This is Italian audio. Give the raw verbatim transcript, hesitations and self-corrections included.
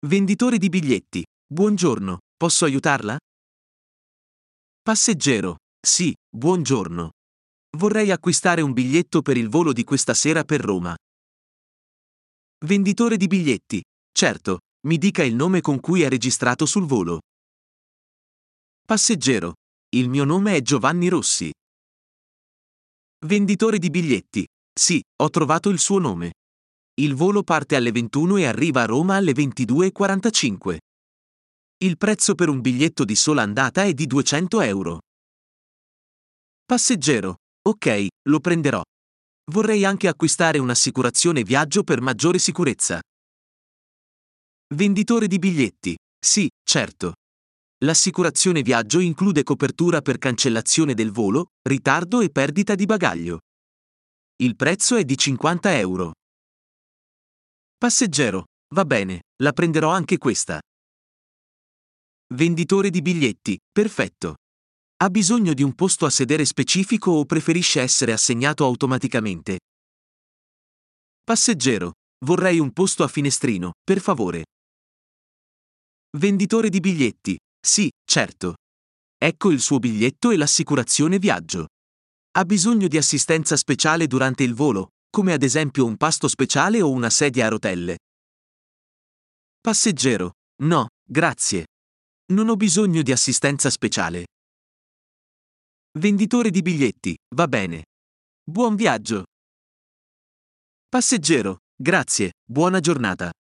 Venditore di biglietti. Buongiorno, posso aiutarla? Passeggero. Sì, buongiorno. Vorrei acquistare un biglietto per il volo di questa sera per Roma. Venditore di biglietti. Certo, mi dica il nome con cui è registrato sul volo. Passeggero. Il mio nome è Giovanni Rossi. Venditore di biglietti. Sì, ho trovato il suo nome. Il volo parte alle ventuno e arriva a Roma alle ventidue e quarantacinque. Il prezzo per un biglietto di sola andata è di duecento euro. Passeggero. Ok, lo prenderò. Vorrei anche acquistare un'assicurazione viaggio per maggiore sicurezza. Venditore di biglietti. Sì, certo. L'assicurazione viaggio include copertura per cancellazione del volo, ritardo e perdita di bagaglio. Il prezzo è di cinquanta euro. Passeggero. Va bene, la prenderò anche questa. Venditore di biglietti. Perfetto. Ha bisogno di un posto a sedere specifico o preferisce essere assegnato automaticamente? Passeggero. Vorrei un posto a finestrino, per favore. Venditore di biglietti. Sì, certo. Ecco il suo biglietto e l'assicurazione viaggio. Ha bisogno di assistenza speciale durante il volo, come ad esempio un pasto speciale o una sedia a rotelle? Passeggero. No, grazie. Non ho bisogno di assistenza speciale. Venditore di biglietti. Va bene. Buon viaggio. Passeggero. Grazie, buona giornata.